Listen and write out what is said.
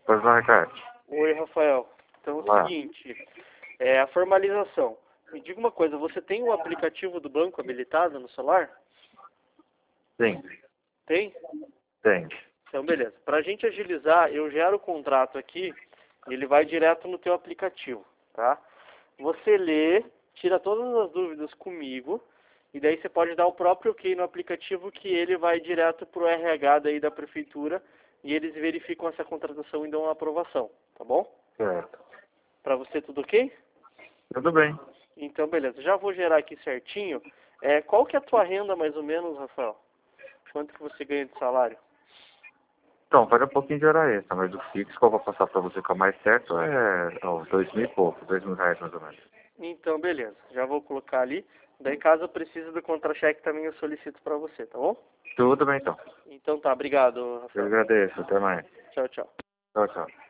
Pois não, Ricardo. Oi, Rafael. Então é o Olá. seguinte, a formalização. Me diga uma coisa, você tem o aplicativo do banco habilitado no celular? Sim, Tem? tem. Então beleza. Para a gente agilizar, eu gero o contrato aqui e ele vai direto no teu aplicativo, tá? Você lê, tira todas as dúvidas comigo e daí você pode dar o próprio OK no aplicativo que ele vai direto pro RH daí da prefeitura e eles verificam essa contratação e dão uma aprovação, tá bom? Certo. Para você tudo OK? Tudo bem. Então, beleza. Já vou gerar aqui certinho. Qual que é a tua renda, mais ou menos, Rafael? Quanto que você ganha de salário? Então, vai dar um pouquinho de hora extra, mas o fixo que eu vou passar para você que é o mais certo é uns 2.000 e pouco, R$ 2.000 mais ou menos. Então, beleza. Já vou colocar ali. Daí, caso eu precise do contra-cheque, também eu solicito para você, tá bom? Tudo bem, então. Então tá, obrigado, Eu Rafael. agradeço. Até mais. Tchau, tchau. Tchau, tchau.